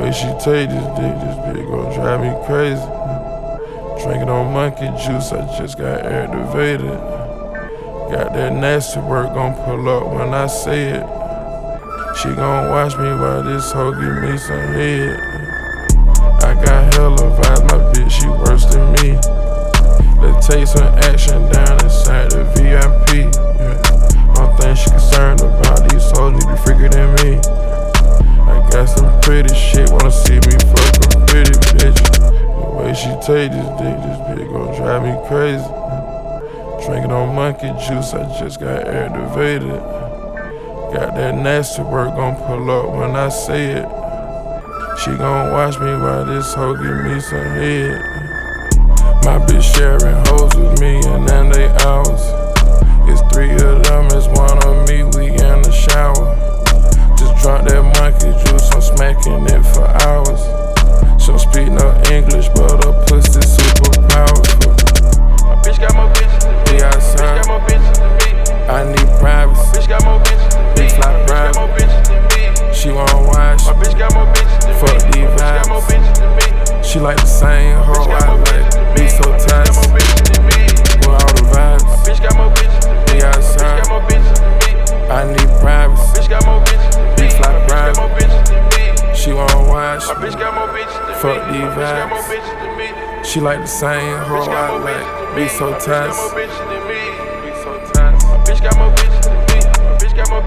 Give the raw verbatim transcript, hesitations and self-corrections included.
way she take this dick, this bitch gon' drive me crazy. Drinking on monkey juice, I just got activated. Got that nasty work gon' pull up when I say it. She gon' watch me while this hoe give me some head. I got hella vibes, my bitch, she worse than me. Let's take some action down inside the V I P. Yeah. One thing she concerned about, these hoes need to be freaker than me. I got some pretty shit, wanna see me fuck a pretty bitch. The way she take this dick, this bitch gon' drive me crazy. Drinking on monkey juice, I just got activated. Got that nasty work gon' pull up when I say it. She gon' watch me while this hoe give me some head. My bitch sharing hoes with me and then they ours. It's three of them, it's one on me, we in the shower. Just drunk that monkey juice, I'm smacking it for hours. She don't speak no English, but her pussy super powerful. My bitch got more bitches than me. We outside. Bitch got more bitches than me. I need privacy. My bitch got more bitches than me. We fly My bitch private. got more bitches than me. She wanna watch. My bitch got more bitches than me. Fuck these My bitch got more vibes. bitches than me. She like the same hoe Bitch got I more like. bitches than Be me. so My bitch tight got more bitches than me. with all the vibes. Bitch got more bitches than me. We My bitch outside. got more bitches than me. I need privacy. Bitch got more bitches than me. We fly My bitch got private. more bitches than me. She wanna watch. My bitch got more bitches than me. Fuck these My bitch got more vibes. bitches than me. She like the same hoe Bitch got I more bitches like. than Be me. so My bitch tight. got more bitches than me. Be so tight. My bitch got more bitches than me. My bitch got more